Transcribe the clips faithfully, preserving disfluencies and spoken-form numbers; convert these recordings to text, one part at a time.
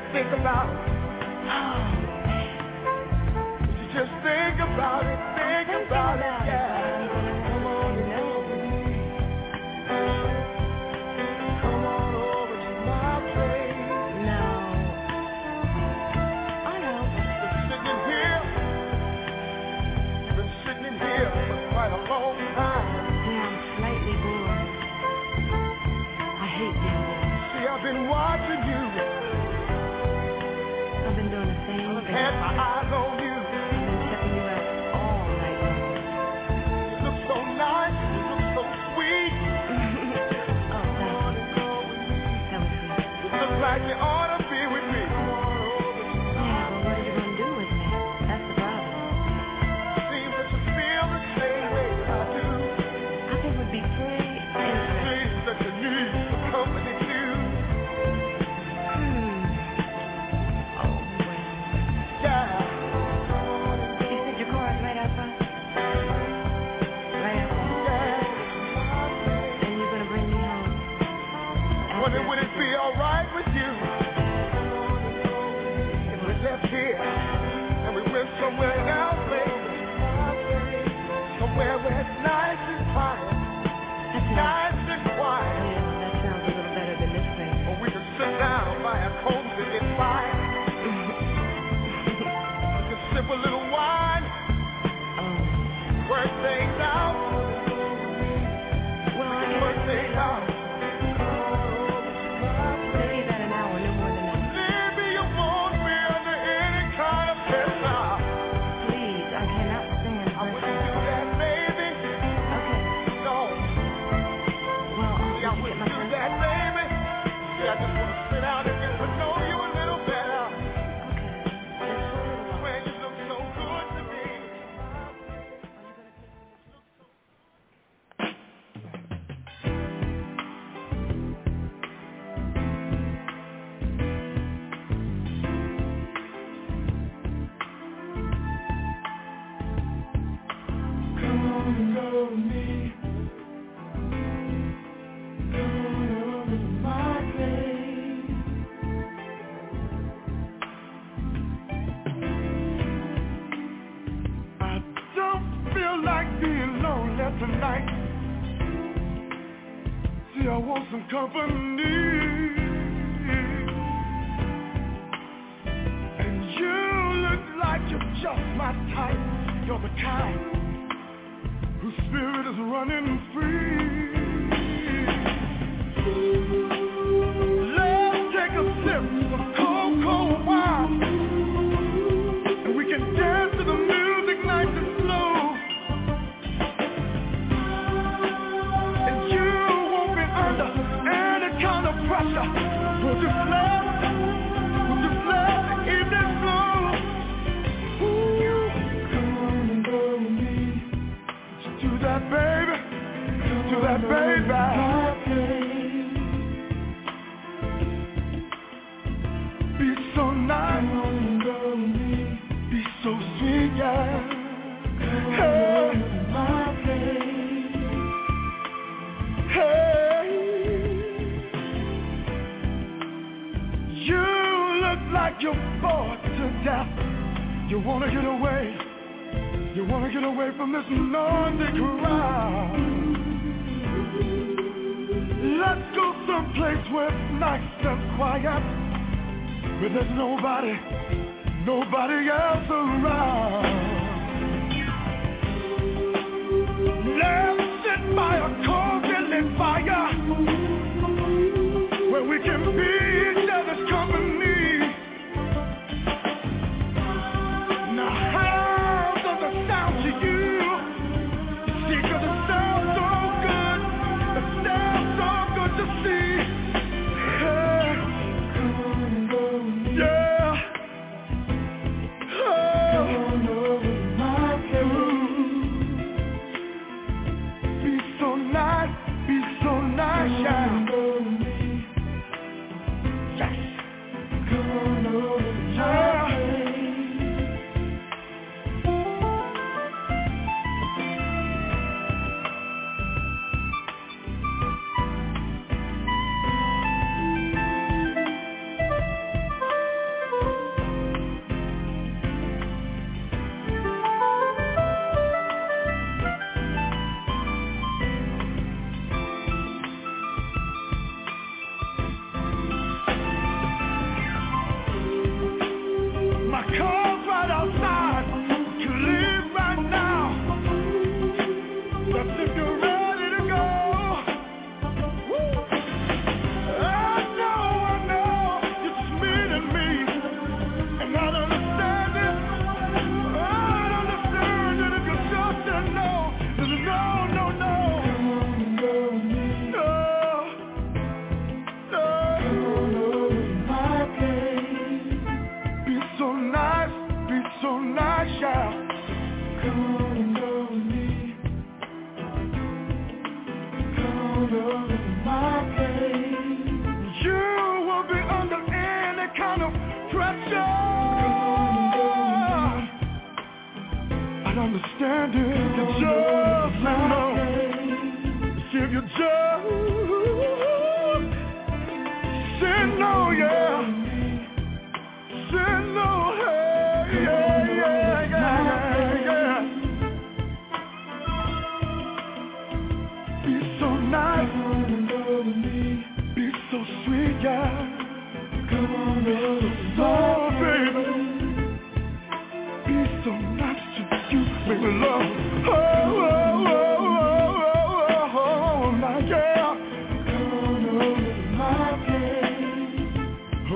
think about it. Would you just think about it, think about it, yeah. Come on over me. Come on over to my place. No. I know. You've been sitting here. You've been sitting here for quite a long time. Yeah, I'm slightly bored. I hate being bored. See, I've been watching you. I've been doing the same I've thing. had my eyes on you. I've been checking you out all night long. You look so nice. You look so sweet. Oh, thank you. That was sweet. You look like you ought to be with me. Yeah, but what are you going to do with me? That's the problem. Seems that you feel the same way I do. I think it would be pretty interesting. Seems that you need some company too. Hmm. Oh, well. Yeah. You said your car is right outside? Right outside. Yeah. And you're going to bring me home? Wonder would it be all right with you if we left here and we went somewhere else, baby? Somewhere where it's nice and quiet. That's nice. Nice and quiet. Yeah, that sounds a little better than this place. Or we could sit down by a cozy and fire. We could sip a little wine, Oh. work things out, Well, I guess work things out. maybe about an hour, no more than that. Maybe you won't be under any kind of pressure. Please, I cannot stand I wouldn't pressure. do that, baby. Okay. No. Well, I'll See, I just get wouldn't my do friend. that, baby. See, I just want to sit down and get to know you a little better. Okay. Just for a little while. Swear you look so good to me. Come on and go with me. Come on over to my place. I don't feel like being lonely tonight. See, I want some company. And you look like you're just my type. You're the kind whose spirit is running free. Let's take a sip of cold, cold wine, and we can dance to the music nice and slow. And you won't be under any kind of pressure. We'll just let, we'll just let the evening flow. Ooh, come on and go with me. Do that, baby. Do that, baby. Be so nice. Be so sweet, yeah. Hey. Hey. You look like you're bored to death. You wanna get away. You wanna get away from this noisy crowd. Let's go someplace where it's nice and quiet, where there's nobody, nobody else around. Let's sit by a cozy fire, where we can be each other's company. Now how does it sound to you? You see, 'cause it sounds so good, it sounds so good to see. Hey. Yeah. Oh. Be so nice, be so nice. understanding. If you just say no, if you just say no, yeah, say no, hey, yeah, yeah, yeah, yeah. Be so nice, be so sweet, yeah. Come on, so baby, be so nice to you, baby, love. Oh, oh, oh, oh, oh, oh, my girl. Come on over my place. Oh,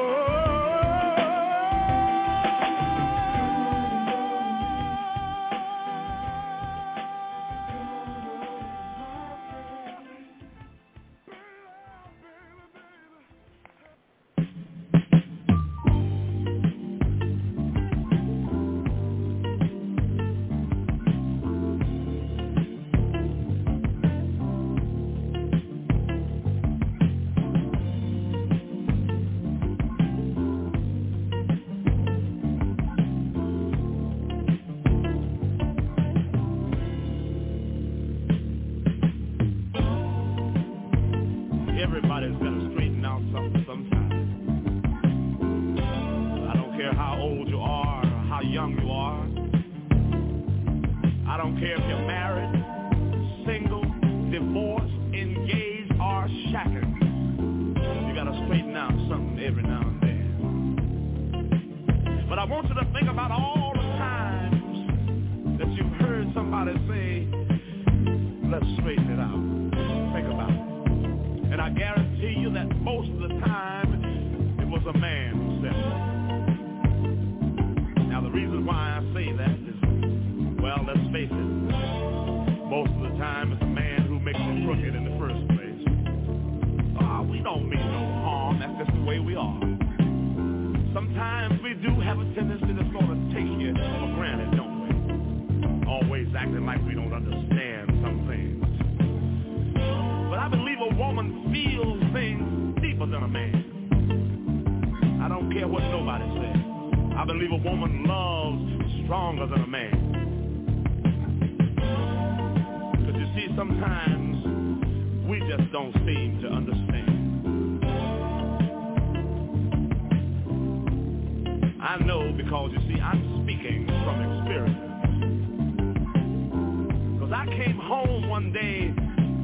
everybody's got to straighten out something sometime. I don't care how old you are or how young you are. I don't care if you're married, single, divorced, engaged, or shacking. You got to straighten out something every now and then. But I want you to think about all the times that you've heard somebody say, let's straighten it out. Think about it. And I guarantee you that most of the time, it was a man who said it. Now the reason why I say that is, well, let's face it, most of the time it's a man who makes it crooked in the first place. Ah, uh, we don't mean no harm, that's just the way we are. Sometimes we do have a tendency to sort of take you for granted, don't we? Always acting like we don't understand some things. But I believe a woman feels things deeper than a man. I don't care what nobody says. I believe a woman loves stronger than a man. Because you see, sometimes we just don't seem to understand. I know because, you see, I'm speaking from experience. Because I came home one day,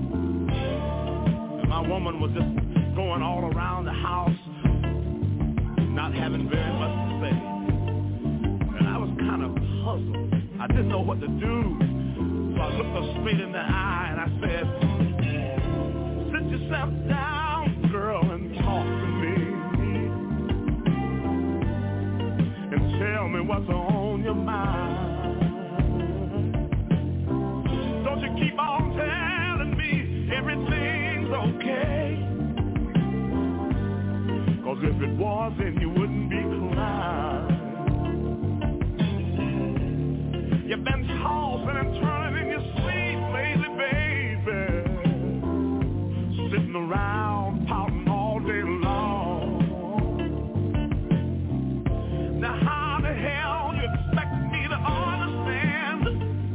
my woman was just going all around the house, not having very much to say. And I was kind of puzzled. I didn't know what to do. So I looked her straight in the eye and I said, sit yourself down, girl, and talk to me. And tell me what's on your mind. Don't you keep on telling me everything's okay. Cause if it was, then you wouldn't be crying. You've been tossing and turning in your sleep lately, baby. Sitting around pouting all day long. Now how the hell you expect me to understand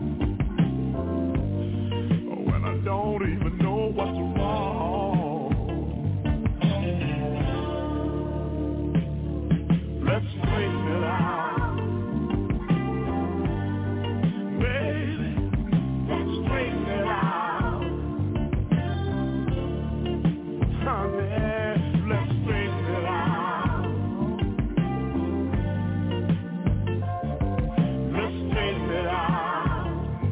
when I don't even know what's wrong? Let's straighten it out, baby. Let's straighten it out, honey. Let's straighten it out. Let's straighten it out.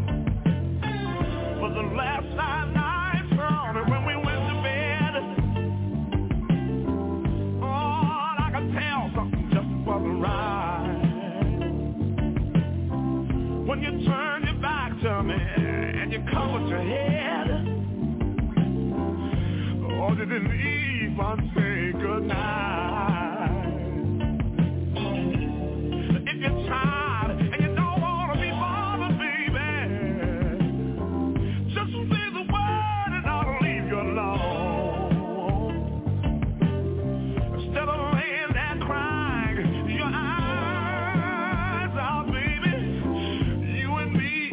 For the last five nights, honey, when we went to bed, oh, I could tell something just wasn't right. When you turned your back to me and you covered your head, oh, you didn't even say goodnight. If you're tired and you don't want to be bothered, baby, just say the word and I'll leave you alone. Instead of laying there crying your eyes out, baby, you and me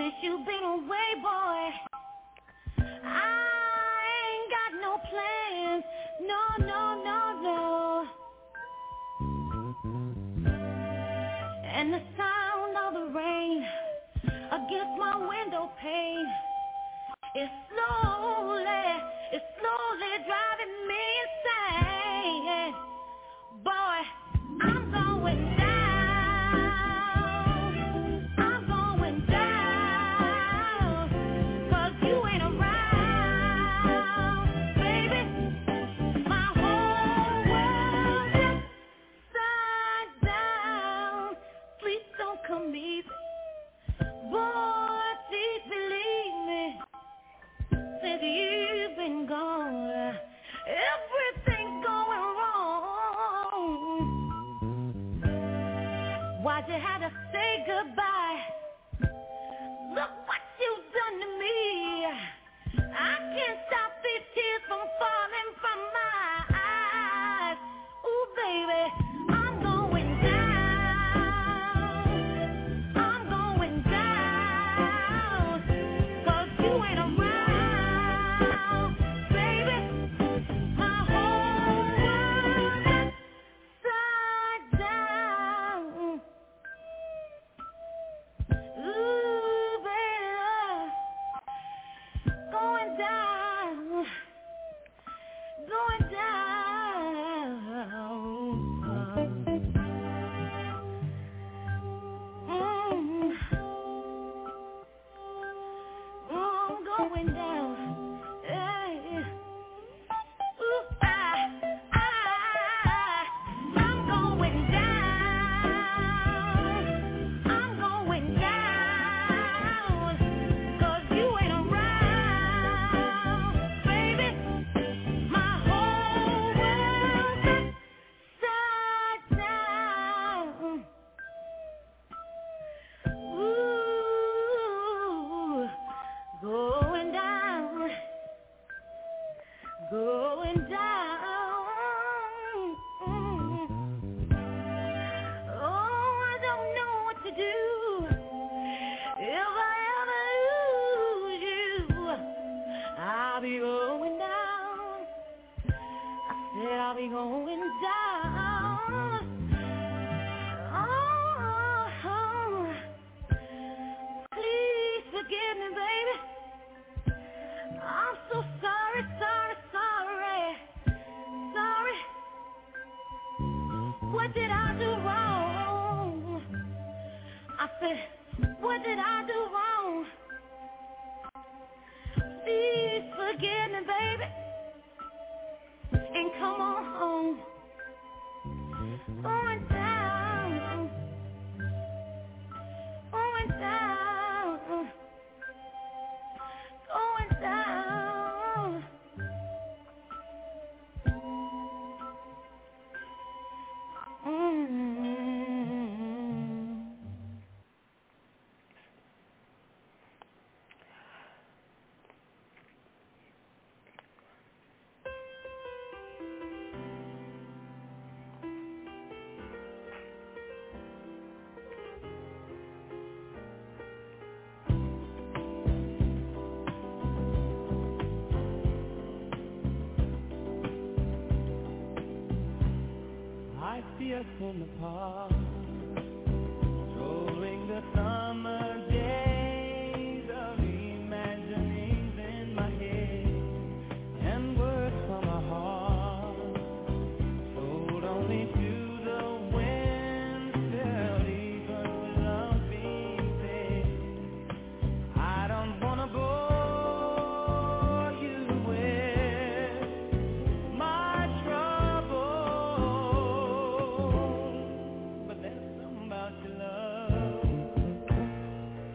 Since you've been away, boy, I ain't got no plans. No, no, no, no. And the sound of the rain against my window pane is slowly, it's slowly driving me insane. Boy, I'm going down, I'm going down, 'cause you ain't around, baby. My whole world is upside down. Please don't come easy, boy, please believe me. Since you've been gone, everything's going wrong. Why'd you have to say goodbye? Look what you've done to me. I can't stop these tears from falling from my eyes. Ooh, baby, I'm going down, I'm going down, 'cause you ain't around, baby. My whole world is upside down. Ooh, baby, going down, going down. Mm. I'm going down. Hey. Ooh, I, I, I'm going down. I'm going down, 'cause you ain't around, baby. My whole world is upside down. Ooh, going down, going down. Oh, I don't know what to do if I ever lose you. I'll be going down. I said I'll be going down. Oh, please forgive me, baby. I'm so sorry, sorry, sorry, sorry. What did I do wrong? I said, what did I do wrong? Please forgive me, baby, and come on home. Going down, going down, going down. Mm-hmm. I see us in the park, strolling the summer days of imaginings in my head, and words from my heart, told only to the wind, still even without being said. I don't wanna bore you with my trouble, but there's something about your love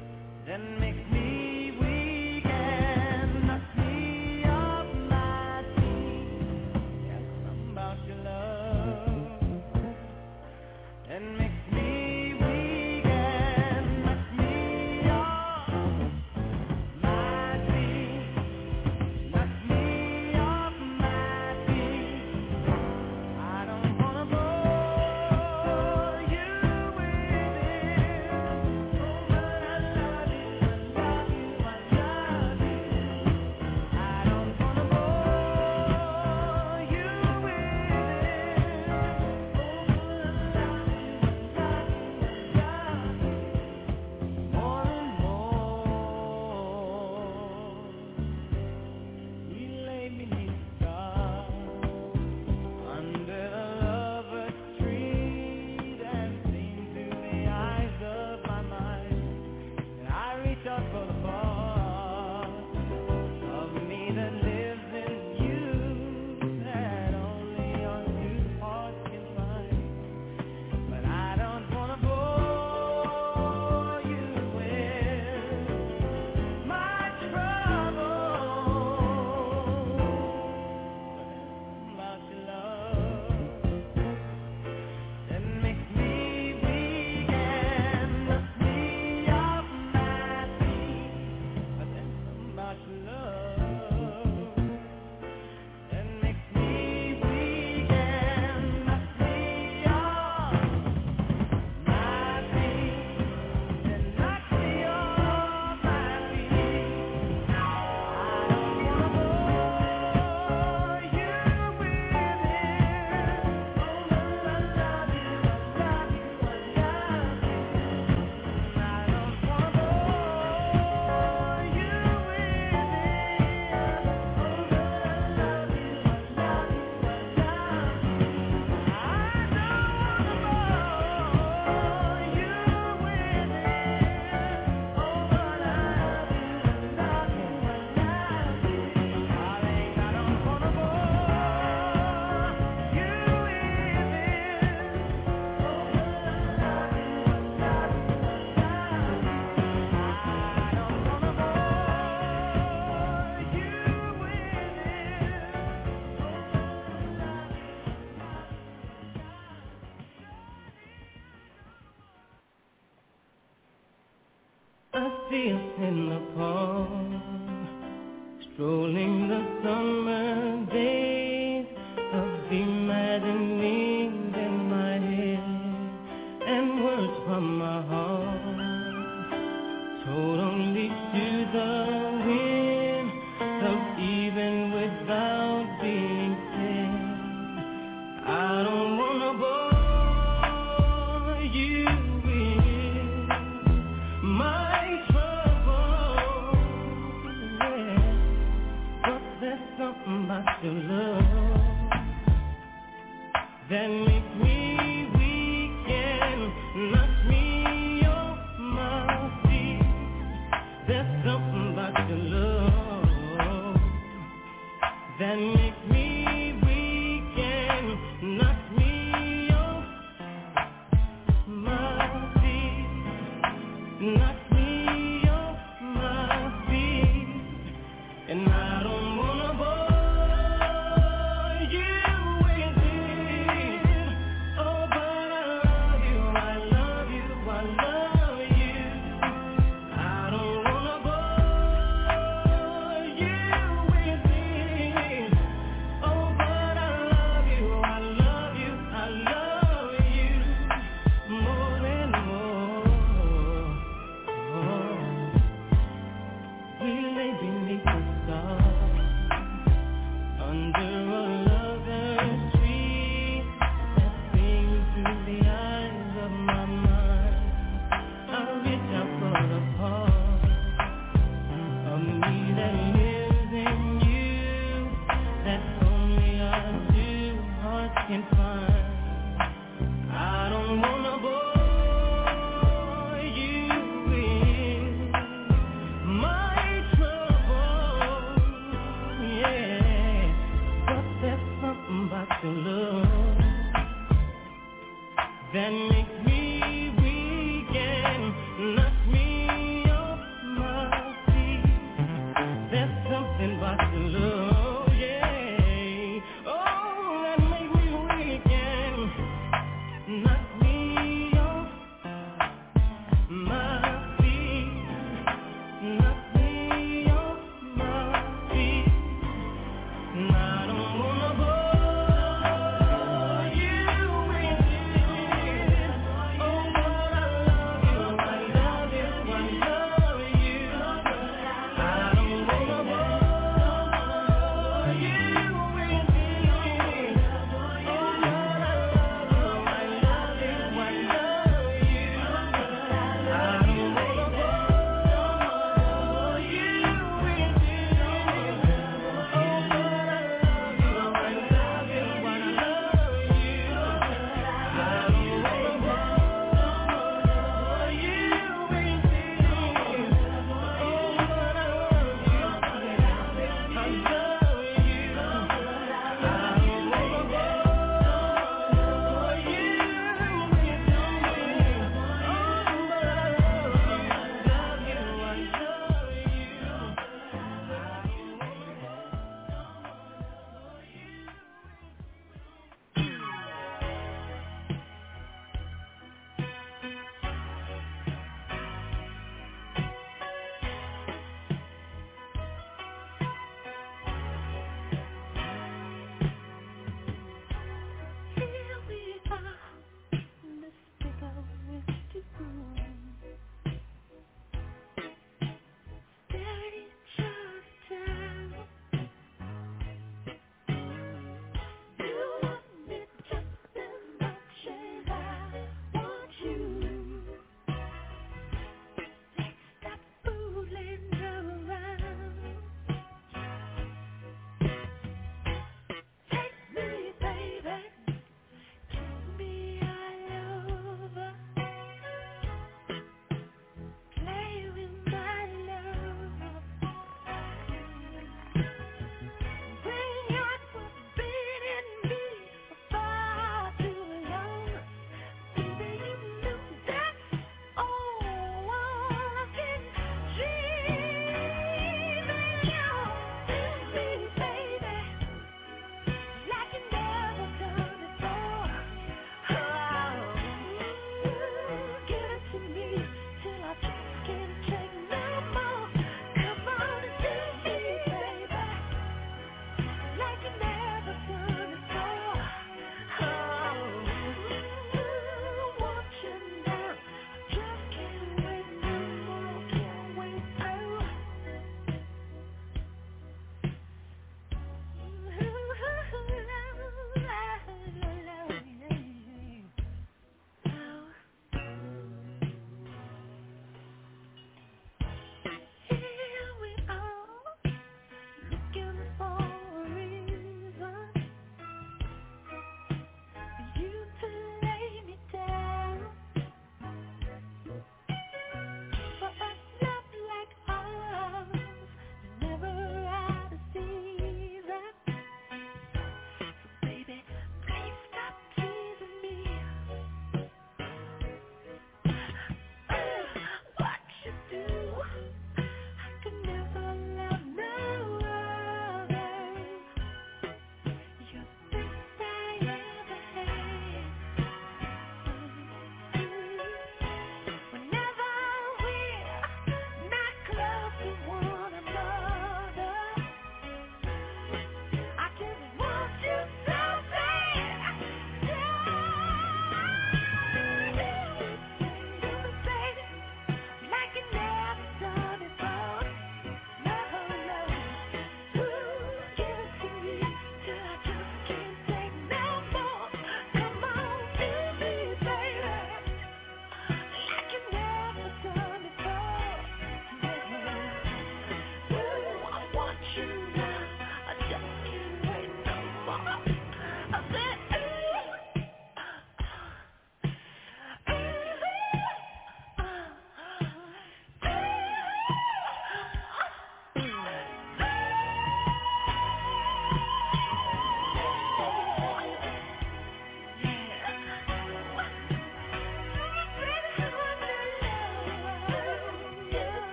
Ooh.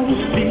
Still